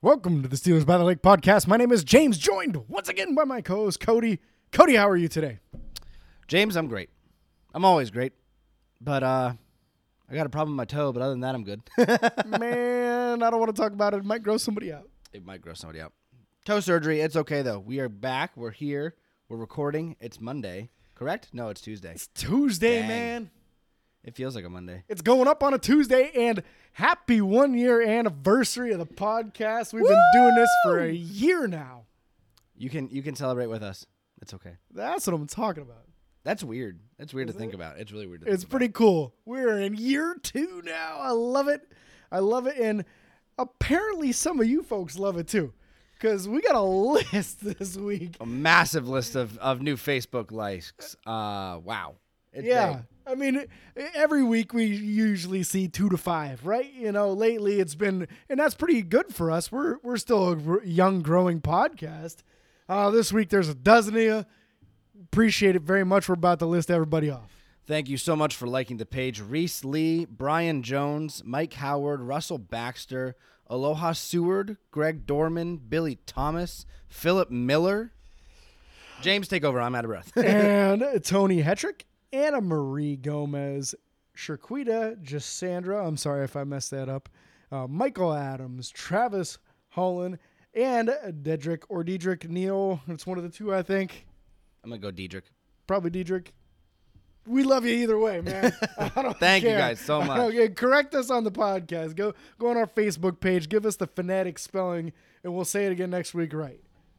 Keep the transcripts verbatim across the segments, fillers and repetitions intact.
Welcome to the Steelers by the Lake podcast. My name is James, joined once again by my co-host Cody. Cody, how are you today? James, I'm great. I'm always great. But uh, I got a problem with my toe, but other than that, I'm good. Man, I don't want to talk about it. It might gross somebody out. It might gross somebody out. Toe surgery, it's okay, though. We are back. We're here. We're recording. It's Monday, correct? No, it's Tuesday. It's Tuesday, Dang. man. It feels like a Monday. It's going up on a Tuesday, and happy one-year anniversary of the podcast. We've Woo! been doing this for a year now. You can you can celebrate with us. It's okay. That's what I'm talking about. That's weird. That's weird Is to think it? about. It's really weird to It's think pretty cool. We're in year two now. I love it. I love it, and apparently some of you folks love it too, because we got a list this week. about. A massive list of, of new Facebook likes. Uh, wow. It's Yeah. big. I mean, every week we usually see two to five, right? You know, lately it's been, and that's pretty good for us. We're we're still a gr- young, growing podcast. Uh, this week there's a dozen of you. Appreciate it very much. We're about to list everybody off. Thank you so much for liking the page. Reese Lee, Brian Jones, Mike Howard, Russell Baxter, Aloha Seward, Greg Dorman, Billy Thomas, Philip Miller. James, take over. I'm out of breath. And Tony Hetrick, Anna Marie Gomez, Sharquita Jasandra, I'm sorry if I messed that up, uh, Michael Adams, Travis Holland, and Dedrick or Diedrich Neal. It's one of the two, I think. I'm going to go Diedrich. Probably Diedrich. We love you either way, man. I don't Thank you care. guys so much. Okay, correct us on the podcast. Go go on our Facebook page. Give us the phonetic spelling, and we'll say it again next week right.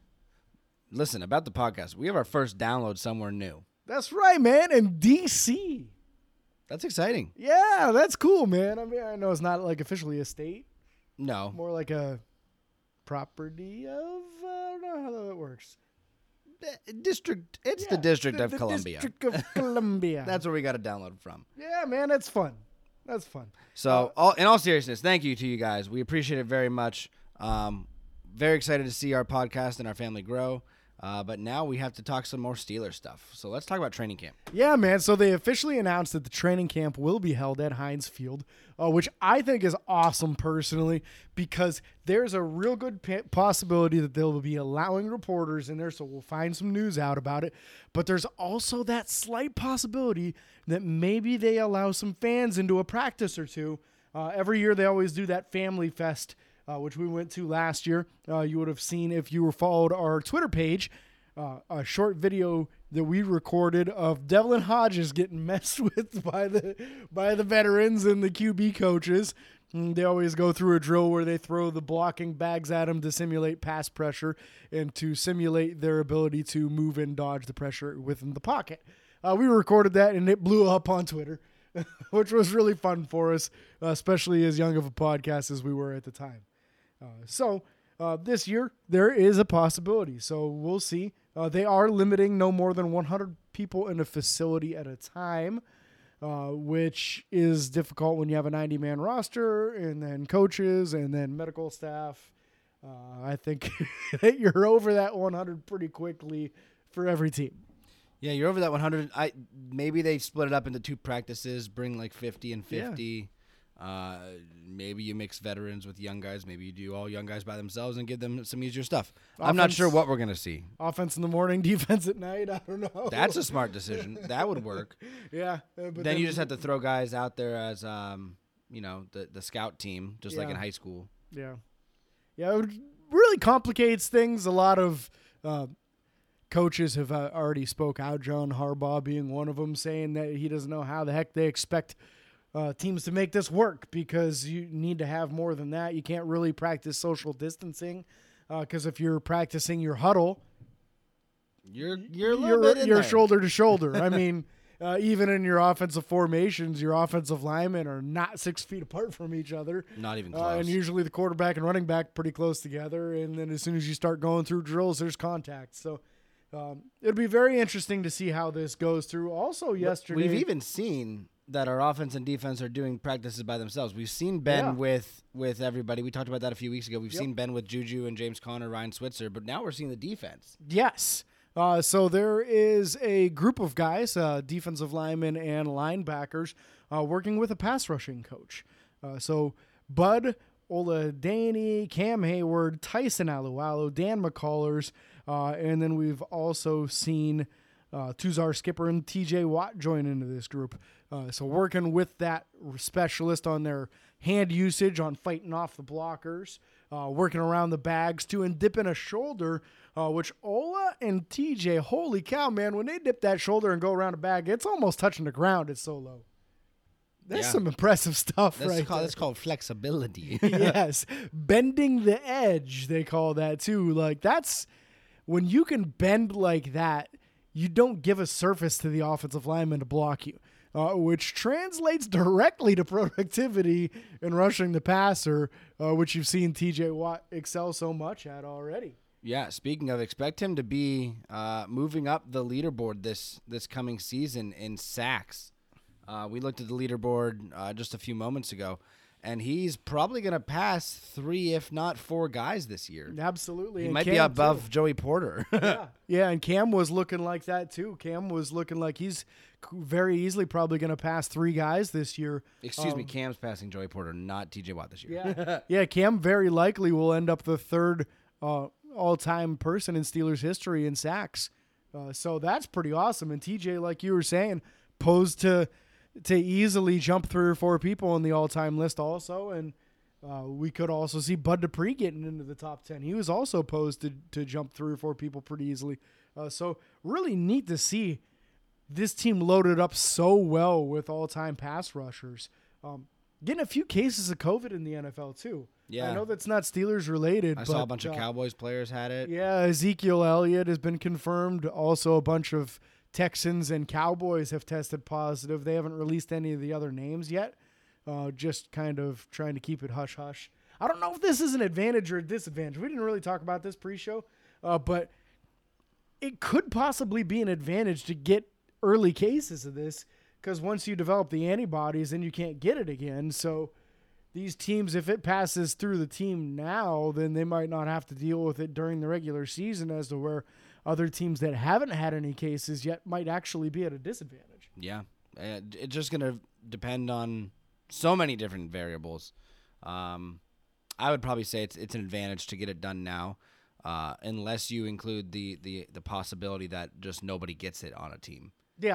Listen, about the podcast, we have our first download somewhere new. That's right, man. In D C. That's exciting. Yeah, that's cool, man. I mean, I know it's not like officially a state. No. More like a property of, uh, I don't know how that works. District. It's Yeah, the District the- of the Columbia. District of Columbia. That's where we got to download from. Yeah, man, that's fun. That's fun. So, all, in all seriousness, thank you to you guys. We appreciate it very much. Um, very excited to see our podcast and our family grow. Uh, but now we have to talk some more Steelers stuff. So let's talk about training camp. Yeah, man. So they officially announced that the training camp will be held at Heinz Field, uh, which I think is awesome personally, because there's a real good pa- possibility that they'll be allowing reporters in there, so we'll find some news out about it. But there's also that slight possibility that maybe they allow some fans into a practice or two. Uh, every year they always do that Family Fest, Uh, which we went to last year. Uh, you would have seen if you were followed our Twitter page, uh, a short video that we recorded of Devlin Hodges getting messed with by the by the veterans and the Q B coaches. And they always go through a drill where they throw the blocking bags at him to simulate pass pressure and to simulate their ability to move and dodge the pressure within the pocket. Uh, we recorded that, and it blew up on Twitter, which was really fun for us, uh, especially as young of a podcast as we were at the time. Uh, so uh, this year there is a possibility. So we'll see. Uh, they are limiting no more than one hundred people in a facility at a time, uh, which is difficult when you have a ninety-man roster and then coaches and then medical staff. Uh, I think that you're over that one hundred pretty quickly for every team. Yeah, you're over that one hundred. I maybe they split it up into two practices, bring like fifty and fifty. Yeah. Uh, maybe you mix veterans with young guys. Maybe you do all young guys by themselves and give them some easier stuff. I'm not Offense- sure what we're going to see. Offense in the morning, defense at night. I don't know. That's a smart decision. That would work. yeah. uh, But Then you just have to throw guys out there as, um, you know, the, the scout team, just like Yeah. in high school. Yeah. Yeah, it really complicates things. A lot of uh, coaches have uh, already spoke out, John Harbaugh being one of them, saying that he doesn't know how the heck they expect uh, teams to make this work, because you need to have more than that. You can't really practice social distancing, because uh, if you're practicing your huddle, You're you're a little you're, bit in you're there. shoulder to shoulder. I mean, uh, even in your offensive formations, your offensive linemen are not six feet apart from each other. Not even Uh, close. and usually the quarterback and running back pretty close together. And then as soon as you start going through drills, there's contact. So um, it'll be very interesting to see how this goes through. Also yesterday, We've even seen that our offense and defense are doing practices by themselves. We've seen Ben Yeah. with with everybody. We talked about that a few weeks ago. We've Yep. seen Ben with Juju and James Conner, Ryan Switzer, but now we're seeing the defense. Yes. Uh, so there is a group of guys, uh, defensive linemen and linebackers, uh, working with a pass rushing coach. Uh, so Bud Ola Daney, Cam Hayward, Tyson Alualo, Dan McCullers, uh, and then we've also seen uh, Tuzar Skipper and T J Watt join into this group. Uh, so working with that specialist on their hand usage, on fighting off the blockers, uh, working around the bags too, and dipping a shoulder, uh, which Ola and T J, holy cow, man, when they dip that shoulder and go around a bag, it's almost touching the ground. It's so low. That's Yeah. some impressive stuff, That's right called, there. that's called flexibility. Yes, bending the edge, they call that too. Like, that's when you can bend like that, you don't give a surface to the offensive lineman to block you, uh, which translates directly to productivity in rushing the passer, uh, which you've seen T J Watt excel so much at already. Yeah, speaking of, expect him to be uh, moving up the leaderboard this this coming season in sacks. Uh, we looked at the leaderboard uh, just a few moments ago, and he's probably going to pass three, if not four guys this year. Absolutely. He And might be Cam, above too. Joey Porter. Yeah. Yeah, and Cam was looking like that too. Cam was looking like he's very easily probably going to pass three guys this year. Excuse me, Um, Cam's passing Joey Porter, not T J Watt this year. Yeah, yeah. Cam very likely will end up the third uh, all-time person in Steelers history in sacks. Uh, so that's pretty awesome. And T J, like you were saying, posed to to easily jump three or four people on the all-time list also. And uh, we could also see Bud Dupree getting into the top ten. He was also posed to to jump three or four people pretty easily. Uh, so really neat to see this team loaded up so well with all-time pass rushers. Um, getting a few cases of COVID in the N F L too. Yeah. I know that's not Steelers related. I but, saw a bunch of uh, Cowboys players had it. Yeah, Ezekiel Elliott has been confirmed. Also, a bunch of Texans and Cowboys have tested positive. They haven't released any of the other names yet. Uh, just kind of trying to keep it hush hush. I don't know if this is an advantage or a disadvantage. We didn't really talk about this pre-show, uh, but it could possibly be an advantage to get early cases of this, because once you develop the antibodies, then you can't get it again. So these teams, if it passes through the team now, then they might not have to deal with it during the regular season, as to where other teams that haven't had any cases yet might actually be at a disadvantage. Yeah. Uh, It's just going to depend on so many different variables. Um, I would probably say it's it's an advantage to get it done now, uh, unless you include the, the, the possibility that just nobody gets it on a team. Yeah.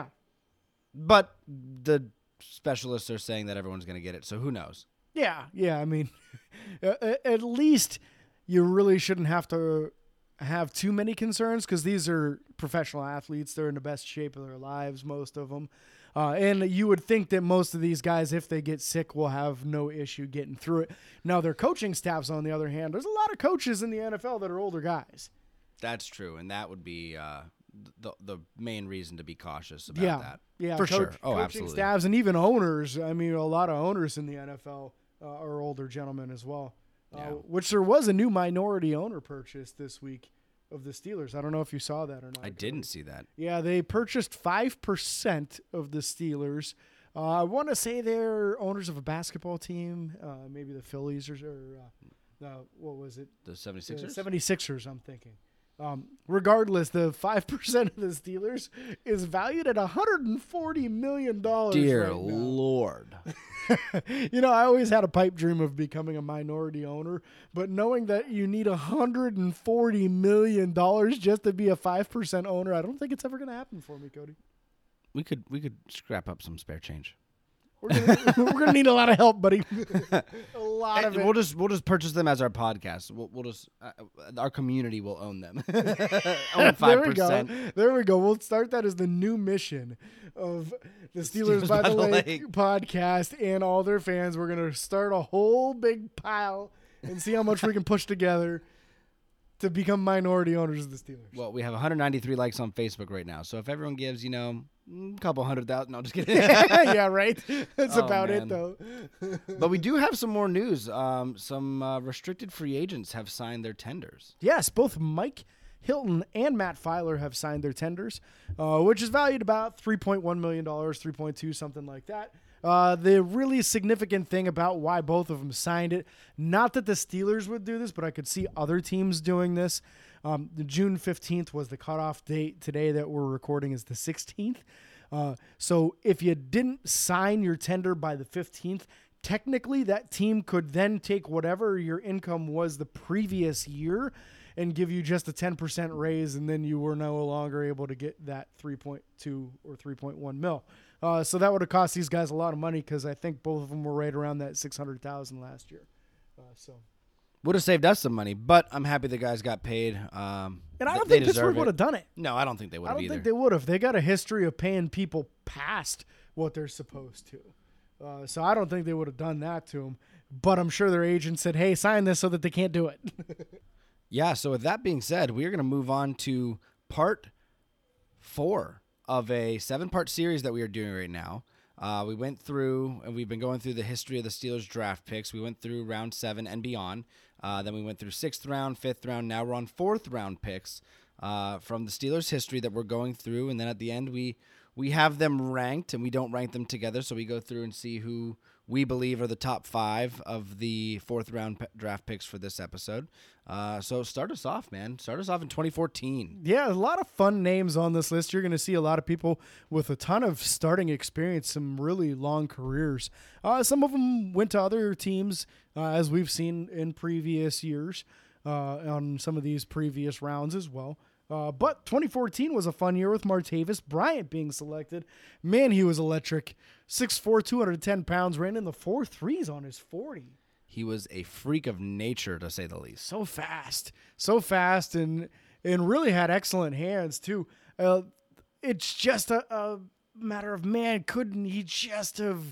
But the specialists are saying that everyone's going to get it, so who knows? Yeah. Yeah. I mean, a- at least you really shouldn't have to have too many concerns, because these are professional athletes. They're in the best shape of their lives, most of them. Uh, and you would think that most of these guys, if they get sick, will have no issue getting through it. Now, their coaching staffs, on the other hand, there's a lot of coaches in the N F L that are older guys. That's true, and that would be uh, the the main reason to be cautious about Yeah, that. yeah, for coach- sure. Oh, coaching absolutely. staffs and even owners. I mean, a lot of owners in the N F L uh, are older gentlemen as well. Uh, Yeah. Which there was a new minority owner purchase this week of the Steelers. I don't know if you saw that or not. I didn't see that. Yeah, they purchased five percent of the Steelers. Uh, I want to say they're owners of a basketball team, uh, maybe the Phillies or, or uh, uh, what was it? The The 76ers? seventy-sixers, I'm thinking. Um, regardless, the five percent of the Steelers is valued at one hundred forty million dollars. Dear right now. Lord. You know, I always had a pipe dream of becoming a minority owner, but knowing that you need one hundred forty million dollars just to be a five percent owner, I don't think it's ever going to happen for me, Cody. We could we could scrap up some spare change. We're gonna, we're gonna need a lot of help, buddy. A lot of Hey, it. we'll just we'll just purchase them as our podcast. We'll we'll just uh, our community will own them. Own there five we go. percent. There we go. We'll start that as the new mission of the Steelers, by, the Lake, Lake. podcast and all their fans. We're gonna start a whole big pile and see how much we can push together to become minority owners of the Steelers. Well, we have one hundred ninety-three likes on Facebook right now. So if everyone gives, you know, a couple hundred thousand, no, just kidding. Yeah, right. That's Oh, about man. it, though. But we do have some more news. Um, some uh, restricted free agents have signed their tenders. Yes, both Mike Hilton and Matt Filer have signed their tenders, uh, which is valued about three point one million dollars, three point two, something like that. Uh, the really significant thing about why both of them signed it, not that the Steelers would do this, but I could see other teams doing this. Um, the June fifteenth was the cutoff date. Today that we're recording is the sixteenth. Uh, so if you didn't sign your tender by the fifteenth, technically that team could then take whatever your income was the previous year and give you just a ten percent raise, and then you were no longer able to get that three point two or three point one mil. Uh, so that would have cost these guys a lot of money because I think both of them were right around that six hundred thousand dollars last year. Uh, so would have saved us some money, but I'm happy the guys got paid. Um, and I don't they think Pittsburgh it. would have done it. No, I don't think they would I have don't either. think they would have. They got a history of paying people past what they're supposed to. Uh, so I don't think they would have done that to them. But I'm sure their agent said, hey, sign this so that they can't do it. Yeah, so with that being said, we are going to move on to part four of a seven-part series that we are doing right now. Uh, we went through, and we've been going through the history of the Steelers draft picks. We went through round seven and beyond. Uh, then we went through sixth round, fifth round. Now we're on fourth round picks uh, from the Steelers history that we're going through. And then at the end, we we have them ranked, and we don't rank them together. So we go through and see who we believe are the top five of the fourth round p- draft picks for this episode. Uh, so start us off, man. Start us off in twenty fourteen. Yeah, a lot of fun names on this list. You're going to see a lot of people with a ton of starting experience, some really long careers. Uh, some of them went to other teams, uh, as we've seen in previous years uh, on some of these previous rounds as well. Uh, but twenty fourteen was a fun year with Martavis Bryant being selected. Man, he was electric. six foot four, two hundred ten pounds, ran in the four threes on his forty. He was a freak of nature, to say the least. So fast, so fast, and and really had excellent hands too. Uh, it's just a, a matter of, man, couldn't he just have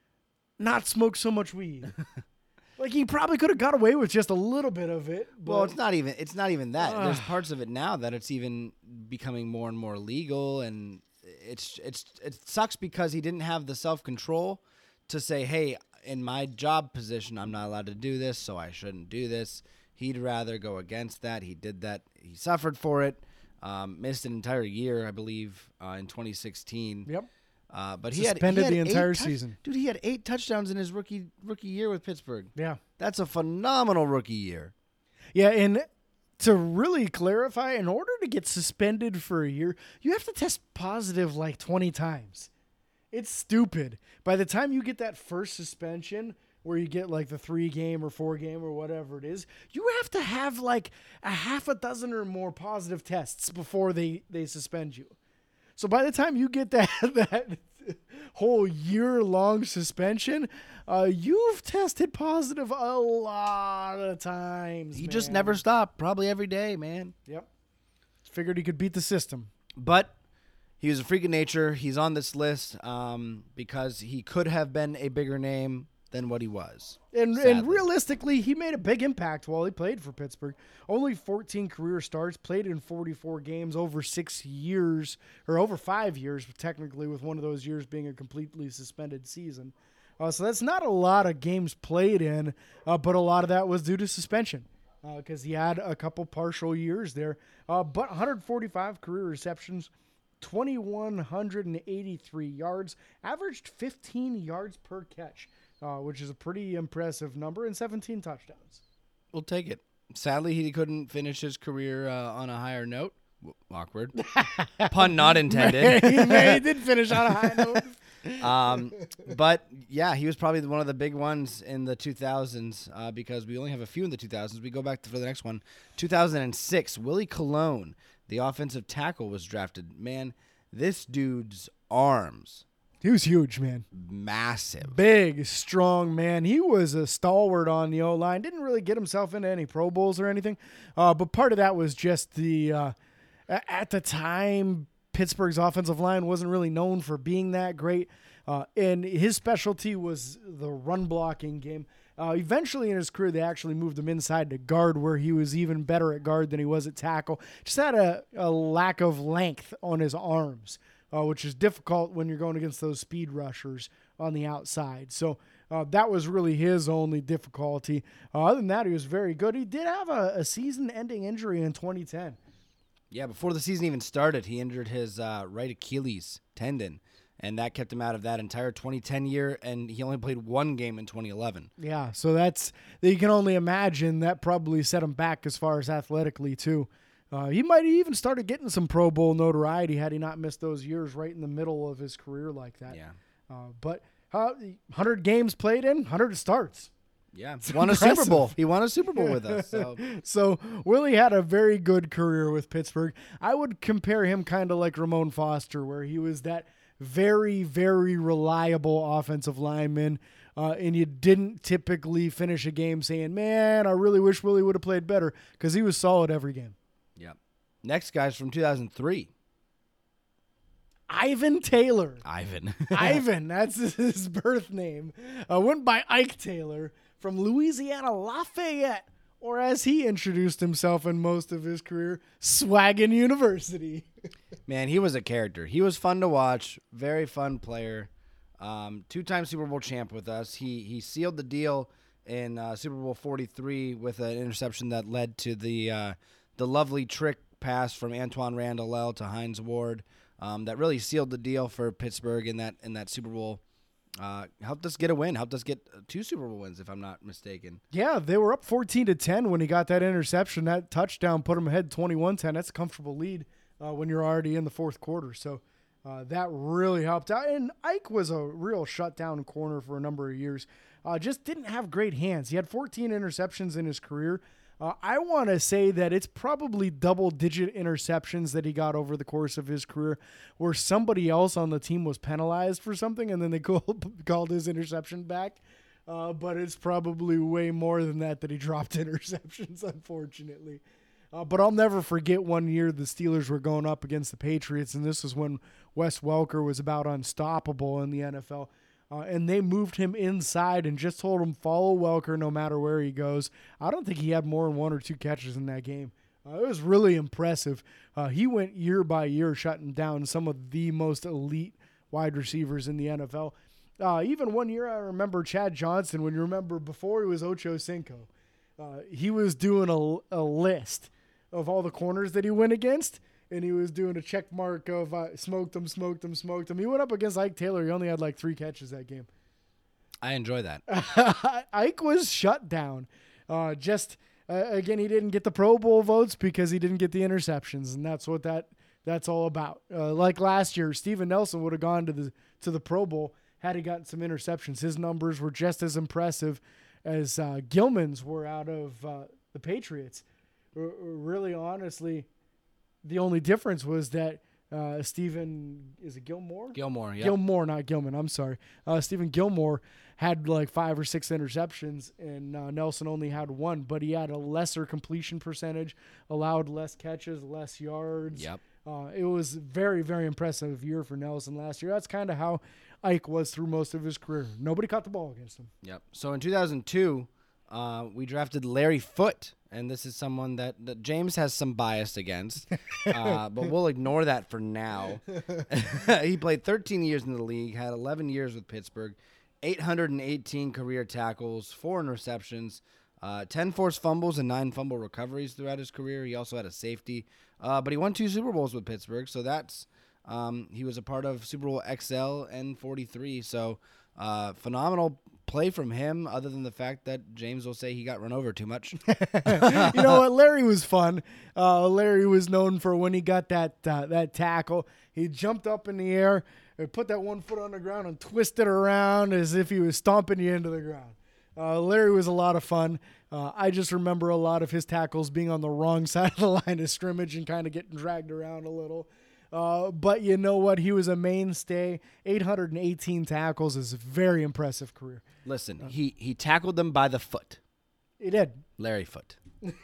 not smoked so much weed? Like, he probably could have got away with just a little bit of it. But, Well, it's not even it's not even that. uh, There's parts of it now that it's even becoming more and more legal, and it's it's it sucks because he didn't have the self-control to say, "Hey, in my job position, I'm not allowed to do this, so I shouldn't do this." He'd rather go against that. He did that. He suffered for it. Um, missed an entire year, I believe, uh, in twenty sixteen. Yep. Uh, but he Suspended had, he the had entire eight touch- season. Dude, he had eight touchdowns in his rookie rookie year with Pittsburgh. Yeah. That's a phenomenal rookie year. Yeah, and to really clarify, in order to get suspended for a year, you have to test positive like twenty times. It's stupid. By the time you get that first suspension, where you get like the three game or four game or whatever it is, you have to have like a half a dozen or more positive tests before they, they suspend you. So by the time you get that that whole year-long suspension, uh, you've tested positive a lot of times. He man. just never stopped, probably every day, man. Yep. Figured he could beat the system. But he was a freak of nature. He's on this list um, because he could have been a bigger name than what he was. And sadly. and realistically, he made a big impact while he played for Pittsburgh. Only fourteen career starts, played in forty-four games over six years, or over five years, technically, with one of those years being a completely suspended season. Uh, so that's not a lot of games played in, uh, but a lot of that was due to suspension because uh, he had a couple partial years there. Uh, but one hundred forty-five career receptions, two thousand one hundred eighty-three yards, averaged fifteen yards per catch. Uh, which is a pretty impressive number, and seventeen touchdowns. We'll take it. Sadly, he couldn't finish his career uh, on a higher note. W- awkward. Pun not intended. he, may, he did finish on a high note. um, but, yeah, he was probably one of the big ones in the two thousands uh, because we only have a few in the two thousands. We go back to, for the next one. two thousand six, Willie Colon, the offensive tackle, was drafted. Man, this dude's arms. He was huge, man. Massive. Big, strong man. He was a stalwart on the O-line. Didn't really get himself into any Pro Bowls or anything. Uh, but part of that was just the, uh, at the time, Pittsburgh's offensive line wasn't really known for being that great. Uh, and his specialty was the run blocking game. Uh, eventually in his career, they actually moved him inside to guard, where he was even better at guard than he was at tackle. Just had a, a lack of length on his arms. Uh, which is difficult when you're going against those speed rushers on the outside. So uh, that was really his only difficulty. Uh, other than that, he was very good. He did have a, a season-ending injury in twenty ten. Yeah, before the season even started, he injured his uh, right Achilles tendon, and that kept him out of that entire twenty ten year, and he only played one game in twenty eleven. Yeah, so that's you can only imagine that probably set him back as far as athletically, too. Uh, he might have even started getting some Pro Bowl notoriety had he not missed those years right in the middle of his career like that. Yeah. Uh, but Uh, one hundred games played in, one hundred starts. Yeah, It's won impressive. a Super Bowl. He won a Super Bowl with us. So So Willie had a very good career with Pittsburgh. I would compare him kind of like Ramon Foster, where he was that very, very reliable offensive lineman, uh, and you didn't typically finish a game saying, man, I really wish Willie would have played better, because he was solid every game. yeah. Next guy's from two thousand three. Ivan Taylor. Ivan. Ivan, that's his birth name. Uh, went by Ike Taylor from Louisiana Lafayette, or as he introduced himself in most of his career, Swaggin University. Man, he was a character. He was fun to watch. Very fun player. Um, two-time Super Bowl champ with us. He he sealed the deal in uh, Super Bowl forty-three with an interception that led to the uh, the lovely trick pass from Antoine Randall to Hines Ward. Um, that really sealed the deal for Pittsburgh in that in that Super Bowl. Uh, helped us get a win. Helped us get two Super Bowl wins, if I'm not mistaken. Yeah, they were up fourteen to ten when he got that interception. That touchdown put them ahead twenty-one ten. That's a comfortable lead uh, when you're already in the fourth quarter. So uh, that really helped out. And Ike was a real shutdown corner for a number of years. Uh, just didn't have great hands. He had fourteen interceptions in his career. Uh, I want to say that it's probably double-digit interceptions that he got over the course of his career, where somebody else on the team was penalized for something, and then they called, called his interception back. Uh, but it's probably way more than that that he dropped interceptions, unfortunately. Uh, but I'll never forget one year the Steelers were going up against the Patriots, and this was when Wes Welker was about unstoppable in the N F L. Uh, and they moved him inside and just told him, follow Welker no matter where he goes. I don't think he had more than one or two catches in that game. Uh, it was really impressive. Uh, he went year by year shutting down some of the most elite wide receivers in the N F L. Uh, even one year I remember Chad Johnson, when you remember before he was Ocho Cinco, uh, he was doing a, a list of all the corners that he went against. And he was doing a check mark of uh, smoked him, smoked him, smoked him. He went up against Ike Taylor. He only had like three catches that game. I enjoy that. Ike was shut down. Uh, just, uh, again, he didn't get the Pro Bowl votes because he didn't get the interceptions. And that's what that that's all about. Uh, like last year, Steven Nelson would have gone to the to the Pro Bowl had he gotten some interceptions. His numbers were just as impressive as uh, Gilman's were out of uh, the Patriots. R- really, honestly, the only difference was that uh, Stephen, is it Gilmore? Gilmore, yeah. Gilmore, not Gilman. I'm sorry. Uh, Stephen Gilmore had like five or six interceptions, and uh, Nelson only had one, but he had a lesser completion percentage, allowed less catches, less yards. Yep. Uh, it was very, very impressive year for Nelson last year. That's kind of how Ike was through most of his career. Nobody caught the ball against him. Yep. So in two thousand two, uh, we drafted Larry Foote, and this is someone that, that James has some bias against, uh, but we'll ignore that for now. He played thirteen years in the league, had eleven years with Pittsburgh, eight hundred eighteen career tackles, four interceptions, uh, ten forced fumbles, and nine fumble recoveries throughout his career. He also had a safety, uh, but he won two Super Bowls with Pittsburgh, so that's um, he was a part of Super Bowl X L and forty-three, so uh, phenomenal play from him, other than the fact that James will say he got run over too much. You know what? Larry was fun. Uh, Larry was known for when he got that uh, that tackle, he jumped up in the air and put that one foot on the ground and twisted around as if he was stomping you into the ground. Uh, Larry was a lot of fun. Uh, I just remember a lot of his tackles being on the wrong side of the line of scrimmage and kind of getting dragged around a little. Uh, but you know what? He was a mainstay. eight hundred eighteen tackles is a very impressive career. Listen, he, he tackled them by the foot. He did. Larry Foote.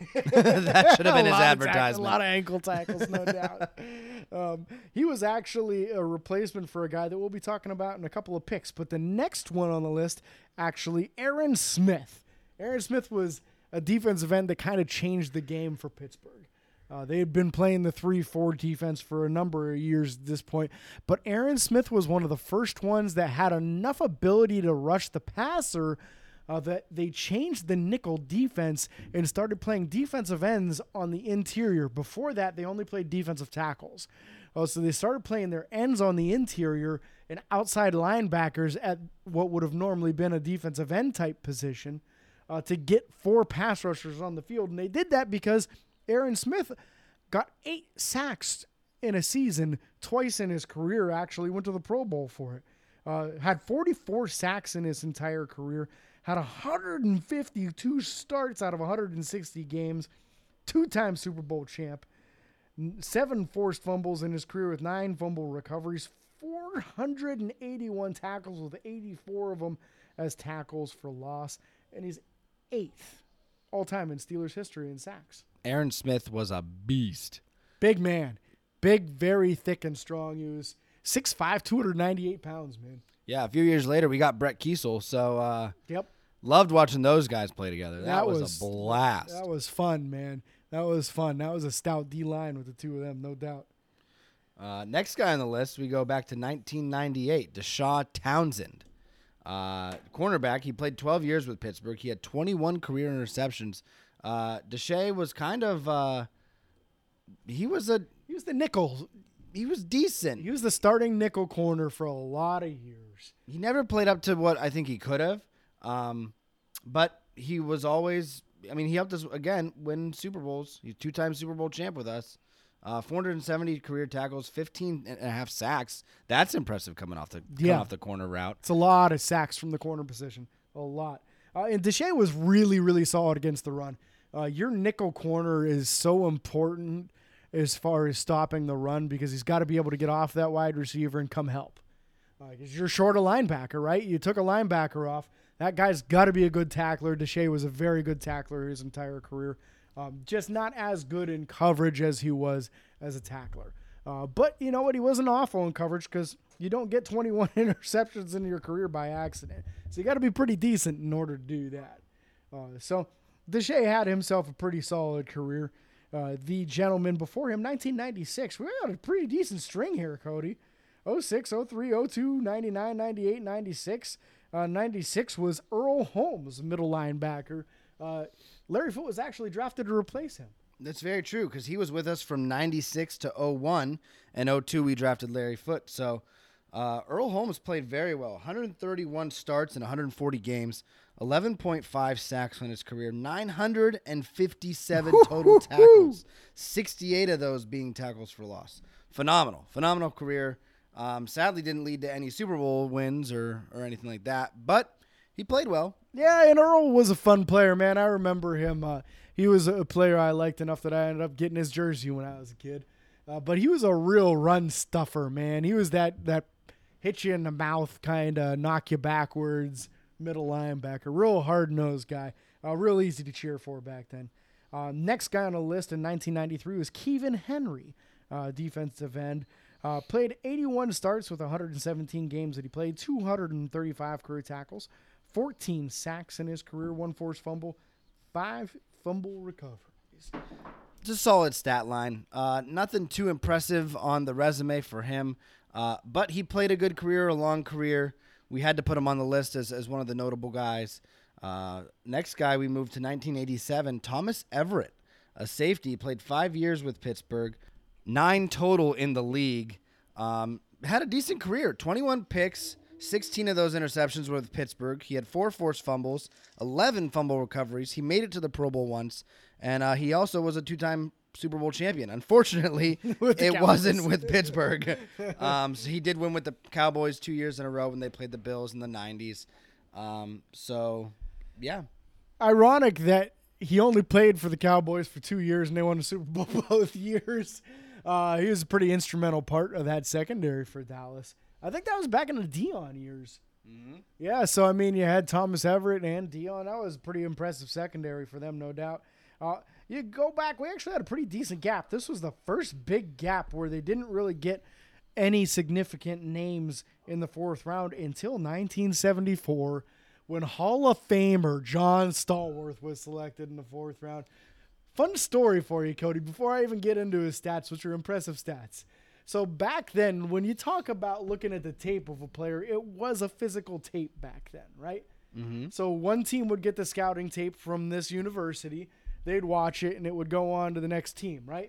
That should have been A his lot of tack- advertisement. a lot of ankle tackles, no doubt. Um, he was actually a replacement for a guy that we'll be talking about in a couple of picks. But the next one on the list, actually, Aaron Smith. Aaron Smith was a defensive end that kind of changed the game for Pittsburgh. Uh, they had been playing the three four defense for a number of years at this point. But Aaron Smith was one of the first ones that had enough ability to rush the passer uh, that they changed the nickel defense and started playing defensive ends on the interior. Before that, they only played defensive tackles. Uh, so they started playing their ends on the interior and outside linebackers at what would have normally been a defensive end type position uh, to get four pass rushers on the field. And they did that because Aaron Smith got eight sacks in a season, twice in his career, actually went to the Pro Bowl for it. Uh, had forty-four sacks in his entire career. Had one hundred fifty-two starts out of one hundred sixty games. Two-time Super Bowl champ. Seven forced fumbles in his career with nine fumble recoveries. four hundred eighty-one tackles with eighty-four of them as tackles for loss. And he's eighth all-time in Steelers history in sacks. Aaron Smith was a beast. Big man. Big, very thick and strong. He was six five, two hundred ninety-eight pounds, man. Yeah, a few years later, we got Brett Kiesel. So, uh, Yep. loved watching those guys play together. That, That was, was- a blast. That was fun, man. That was fun. That was a stout D-line with the two of them, no doubt. Uh, next guy on the list, we go back to nineteen ninety-eight, Deshaun Townsend. Uh, cornerback, he played twelve years with Pittsburgh. He had twenty-one career interceptions. Uh, Deshae was kind of, uh, he was a, He was the nickel. he was decent. He was the starting nickel corner for a lot of years. He never played up to what I think he could have. Um, but he was always, I mean, he helped us, again, win Super Bowls. He's two-time Super Bowl champ with us. Uh, four hundred seventy career tackles, fifteen and a half sacks. That's impressive coming off the coming Yeah. off the corner route. It's a lot of sacks from the corner position. A lot. Uh, and Deshae was really, really solid against the run. Uh, your nickel corner is so important as far as stopping the run because he's got to be able to get off that wide receiver and come help. Because uh, you're short a linebacker, right? You took a linebacker off. That guy's got to be a good tackler. Deshae was a very good tackler his entire career. Um, just not as good in coverage as he was as a tackler. Uh, but you know what? He wasn't awful in coverage because you don't get twenty-one interceptions in your career by accident. So you got to be pretty decent in order to do that. Uh, so Deshae had himself a pretty solid career. Uh, the gentleman before him, nineteen ninety-six. We got a pretty decent string here, Cody. oh six, oh three, oh two, ninety-nine, ninety-eight, ninety-six. Uh, ninety-six was Earl Holmes, middle linebacker. Uh, Larry Foote was actually drafted to replace him. That's very true because he was with us from ninety-six to oh one, and oh two we drafted Larry Foote. So uh, Earl Holmes played very well. one hundred thirty-one starts in one hundred forty games, eleven point five sacks in his career, nine hundred fifty-seven total tackles, sixty-eight of those being tackles for loss. Phenomenal, phenomenal career. Um, sadly, didn't lead to any Super Bowl wins or, or anything like that, but he played well. Yeah, and Earl was a fun player, man. I remember him. Uh, he was a player I liked enough that I ended up getting his jersey when I was a kid. Uh, but he was a real run stuffer, man. He was that that hit you in the mouth, kind of knock you backwards, middle linebacker. Real hard-nosed guy. Uh, real easy to cheer for back then. Uh, next guy on the list in nineteen ninety-three was Kevin Henry, uh, defensive end. Uh, played eighty-one starts with one hundred seventeen games that he played, two hundred thirty-five career tackles, fourteen sacks in his career, one forced fumble, five fumble recoveries. It's a solid stat line. Uh, nothing too impressive on the resume for him, uh, but he played a good career, a long career. We had to put him on the list as, as one of the notable guys. Uh, next guy, we moved to nineteen eighty-seven, Thomas Everett, a safety, played five years with Pittsburgh, nine total in the league. Um, had a decent career, twenty-one picks, sixteen of those interceptions were with Pittsburgh. He had four forced fumbles, eleven fumble recoveries. He made it to the Pro Bowl once, and uh, he also was a two-time Super Bowl champion. Unfortunately, it Cowboys. wasn't with Pittsburgh. um, so he did win with the Cowboys two years in a row when they played the Bills in the nineties. Um, so, yeah. Ironic that he only played for the Cowboys for two years and they won the Super Bowl both years. Uh, he was a pretty instrumental part of that secondary for Dallas. I think that was back in the Dion years. Mm-hmm. Yeah, so, I mean, you had Thomas Everett and Dion. That was a pretty impressive secondary for them, no doubt. Uh, you go back, we actually had a pretty decent gap. This was the first big gap where they didn't really get any significant names in the fourth round until nineteen seventy-four when Hall of Famer John Stallworth was selected in the fourth round. Fun story for you, Cody, before I even get into his stats, which are impressive stats. So back then, when you talk about looking at the tape of a player, it was a physical tape back then, right? Mm-hmm. So one team would get the scouting tape from this university, they'd watch it, and it would go on to the next team, right?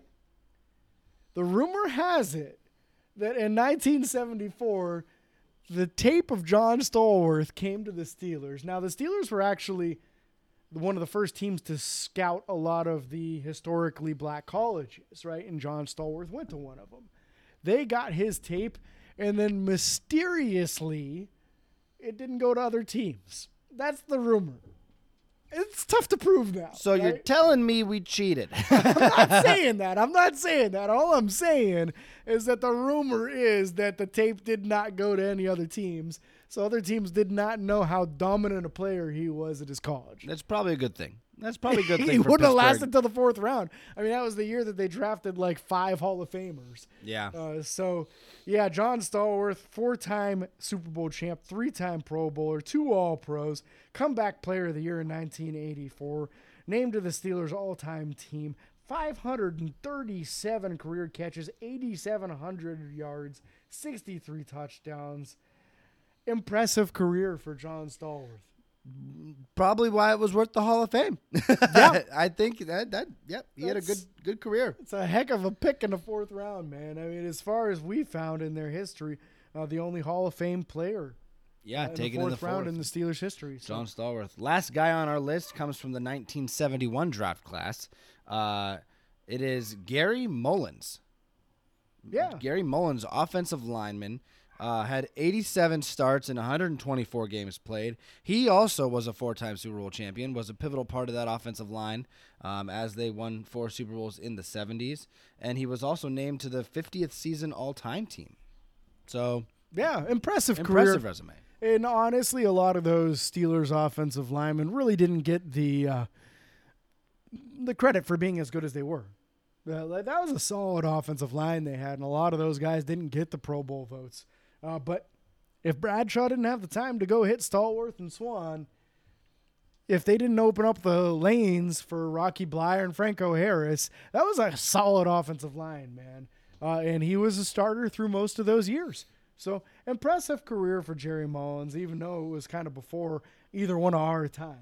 The rumor has it that in nineteen seventy-four, the tape of John Stallworth came to the Steelers. Now, the Steelers were actually one of the first teams to scout a lot of the historically black colleges, right? And John Stallworth went to one of them. They got his tape, and then mysteriously, it didn't go to other teams. That's the rumor. It's tough to prove now. So right? you're telling me we cheated? I'm not saying that. I'm not saying that. All I'm saying is that the rumor is that the tape did not go to any other teams. So other teams did not know how dominant a player he was at his college. That's probably a good thing. That's probably a good thing He for wouldn't have Pittsburgh. lasted till the fourth round. I mean, that was the year that they drafted like five Hall of Famers. Yeah. Uh, so, yeah, John Stallworth, four-time Super Bowl champ, three-time Pro Bowler, two All-Pros, comeback player of the year in nineteen eighty-four, named to the Steelers all-time team, five hundred thirty-seven career catches, eighty-seven hundred yards, sixty-three touchdowns. Impressive career for John Stallworth. Probably why it was worth the Hall of Fame. Yeah. I think that, that yep, he had a good That's- good career. It's a heck of a pick in the fourth round, man. I mean, as far as we found in their history, uh, the only Hall of Fame player Yeah, uh, in taken the in fourth the round fourth. in the Steelers' history. So. John Stallworth. Last guy on our list comes from the nineteen seventy-one draft class. Uh, it is Gary Mullins. Yeah. Gary Mullins, offensive lineman, uh, had eighty-seven starts in one hundred twenty-four games played. He also was a four-time Super Bowl champion, was a pivotal part of that offensive line um, as they won four Super Bowls in the seventies. And he was also named to the fiftieth season all-time team. So, Yeah, impressive, impressive career. resume. And honestly, a lot of those Steelers offensive linemen really didn't get the uh, the credit for being as good as they were. Uh, like, that was a solid offensive line they had, and a lot of those guys didn't get the Pro Bowl votes. Uh, but if Bradshaw didn't have the time to go hit Stallworth and Swan, if they didn't open up the lanes for Rocky Blyer and Franco Harris, that was a solid offensive line, man. Uh, and he was a starter through most of those years. So impressive career for Jerry Mullins, even though it was kind of before either one of our times.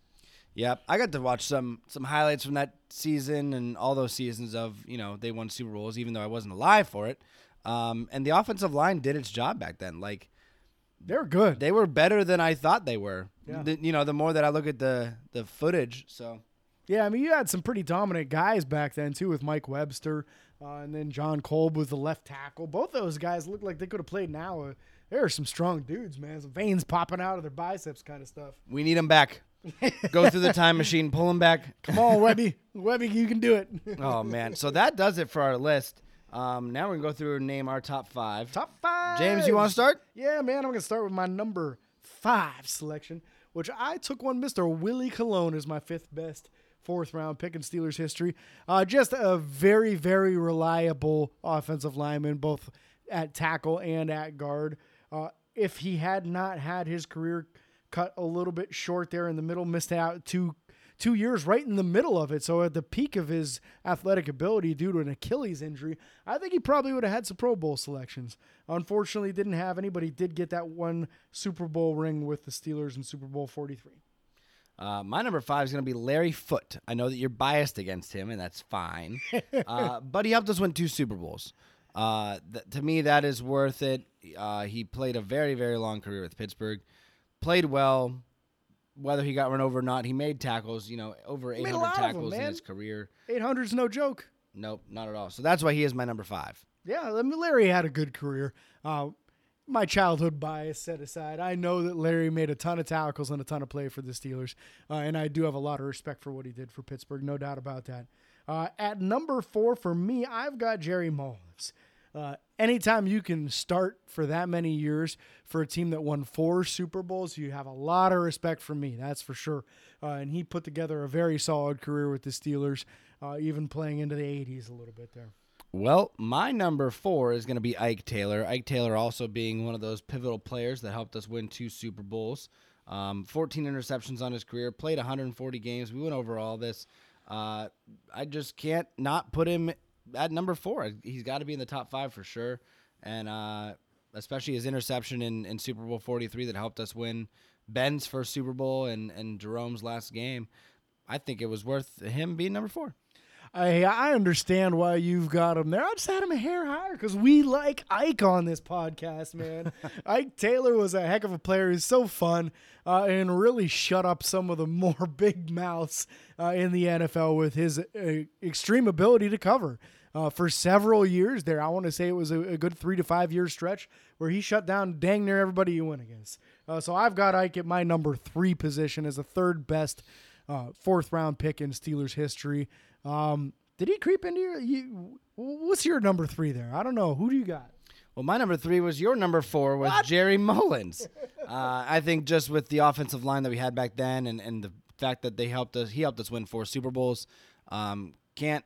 Yep, I got to watch some some highlights from that season and all those seasons of, you know, they won Super Bowls, even though I wasn't alive for it. Um, and the offensive line did its job back then. Like, They're good. they were better than I thought they were. Yeah. The, you know, the more that I look at the the footage. So Yeah, I mean, you had some pretty dominant guys back then, too, with Mike Webster uh, and then John Kolb was the left tackle. Both those guys looked like they could have played now. Uh, there are some strong dudes, man. Some veins popping out of their biceps kind of stuff. we need them back. Go through the time machine, pull them back. Come on, Webby. Webby, you can do it. Oh, man. So that does it for our list. Um, now we're going to go through and name our top five. Top five. James, you want to start? Yeah, man. I'm going to start with my number five selection, which I took one Mister Willie Colon as my fifth best fourth round pick in Steelers history. Uh, just a very, very reliable offensive lineman, both at tackle and at guard. Uh, if he had not had his career cut a little bit short there in the middle, missed out two two years right in the middle of it. So at the peak of his athletic ability due to an Achilles injury, I think he probably would have had some Pro Bowl selections. Unfortunately, didn't have any, but he did get that one Super Bowl ring with the Steelers in Super Bowl forty-three. Uh, my number five is going to be Larry Foote. I know that you're biased against him, and that's fine. uh, but he helped us win two Super Bowls. Uh, th- to me, that is worth it. Uh, he played a very, very long career with Pittsburgh. Played well. Whether he got run over or not, he made tackles, you know, over made a eight hundred lot of them, tackles in man. his career. eight hundred's no joke. Nope, not at all. So that's why he is my number five. Yeah, I mean, Larry had a good career. Uh, my childhood bias set aside, I know that Larry made a ton of tackles and a ton of play for the Steelers, uh, and I do have a lot of respect for what he did for Pittsburgh, no doubt about that. Uh, at number four for me, I've got Jerry Mullins. Uh, anytime you can start for that many years for a team that won four Super Bowls, you have a lot of respect for me, that's for sure. Uh, and he put together a very solid career with the Steelers, uh, even playing into the eighties a little bit there. Well, my number four is going to be Ike Taylor. Ike Taylor also being one of those pivotal players that helped us win two Super Bowls. Um, fourteen interceptions on his career, played one hundred forty games. We went over all this. Uh, I just can't not put him at number four. He's got to be in the top five for sure. And uh, especially his interception in, in Super Bowl forty-three that helped us win Ben's first Super Bowl and, and Jerome's last game. I think it was worth him being number four. I I understand why you've got him there. I just had him a hair higher because we like Ike on this podcast, man. Ike Taylor was a heck of a player. He's so fun uh, and really shut up some of the more big mouths uh, in the N F L with his uh, extreme ability to cover. Uh, for several years there, I want to say it was a, a good three to five year stretch where he shut down dang near everybody you went against. Uh, so I've got Ike at my number three position as the third best uh, fourth round pick in Steelers history. Um, did he creep into your, you, what's your number three there? I don't know. Who do you got? Well, my number three was your number four was what? Jerry Mullins. uh, I think just with the offensive line that we had back then and, and the fact that they helped us, he helped us win four Super Bowls. Um, can't,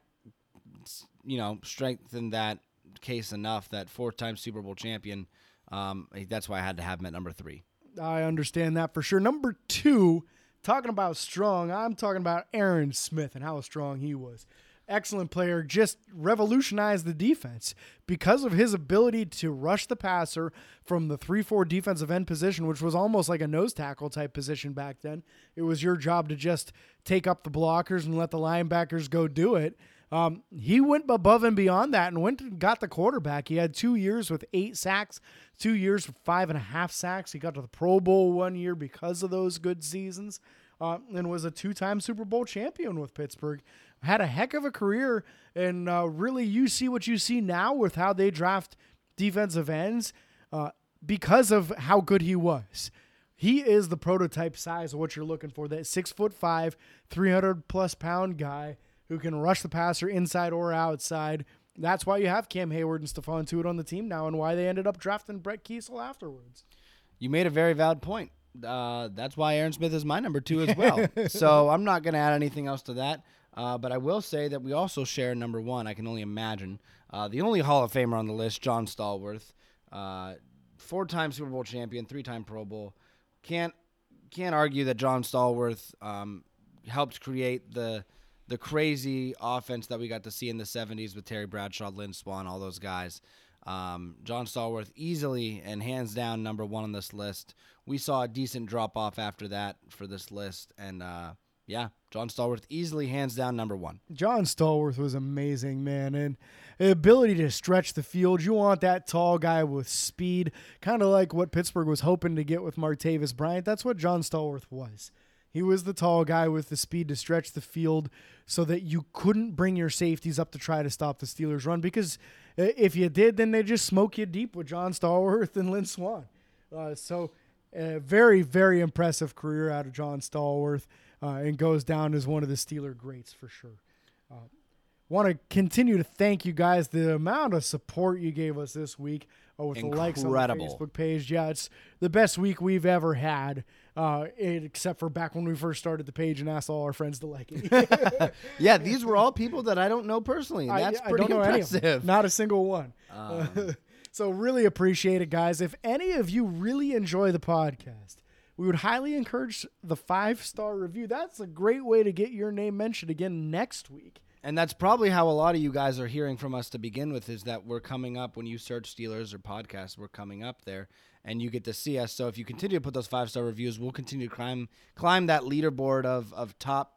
you know, strengthen that case enough, that four-time Super Bowl champion. Um, that's why I had to have him at number three. I understand that for sure. Number two, talking about strong, I'm talking about Aaron Smith and how strong he was. Excellent player, just revolutionized the defense because of his ability to rush the passer from the three four defensive end position, which was almost like a nose tackle type position back then. It was your job to just take up the blockers and let the linebackers go do it. Um, he went above and beyond that and went and got the quarterback. He had two years with eight sacks, two years with five and a half sacks. He got to the Pro Bowl one year because of those good seasons, uh, and was a two-time Super Bowl champion with Pittsburgh. Had a heck of a career, and uh, really you see what you see now with how they draft defensive ends uh, because of how good he was. He is the prototype size of what you're looking for, that six foot five, three hundred plus pound guy who can rush the passer inside or outside. That's why you have Cam Hayward and Stephon Tuitt on the team now, and why they ended up drafting Brett Kiesel afterwards. You made a very valid point. Uh, that's why Aaron Smith is my number two as well. So I'm not going to add anything else to that. Uh, but I will say that we also share number one, I can only imagine. Uh, the only Hall of Famer on the list, John Stallworth. Uh, four-time Super Bowl champion, three-time Pro Bowl. Can't can't argue that John Stallworth um, helped create the the crazy offense that we got to see in the seventies with Terry Bradshaw, Lynn Swann, all those guys. Um, John Stallworth easily and hands down number one on this list. We saw a decent drop-off after that for this list, and uh, yeah, John Stallworth easily hands down number one. John Stallworth was amazing, man, and the ability to stretch the field. You want that tall guy with speed, kind of like what Pittsburgh was hoping to get with Martavis Bryant. That's what John Stallworth was. He was the tall guy with the speed to stretch the field so that you couldn't bring your safeties up to try to stop the Steelers' run, because if you did, then they just smoke you deep with John Stallworth and Lynn Swann. Uh, so a very, very impressive career out of John Stallworth, uh, and goes down as one of the Steeler greats for sure. Uh, want to continue to thank you guys. The amount of support you gave us this week uh, with Incredible. the likes on the Facebook page. Yeah, it's the best week we've ever had, uh, it, except for back when we first started the page and asked all our friends to like it. Yeah, these were all people that I don't know personally. And that's I, pretty I don't know impressive. Any of them. Not a single one. Um. So really appreciate it, guys. If any of you really enjoy the podcast, we would highly encourage the five-star review. That's a great way to get your name mentioned again next week. And that's probably how a lot of you guys are hearing from us to begin with, is that we're coming up when you search Steelers or podcasts, we're coming up there and you get to see us. So if you continue to put those five-star reviews, we'll continue to climb climb that leaderboard of, of top,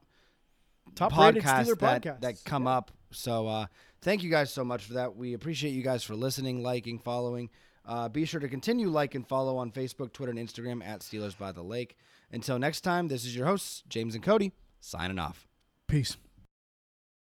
top podcasts Steeler that, podcasts that come yeah. up. So uh, thank you guys so much for that. We appreciate you guys for listening, liking, following. Uh, be sure to continue like and follow on Facebook, Twitter, and Instagram at Steelers by the Lake. Until next time, this is your hosts, James and Cody, signing off. Peace.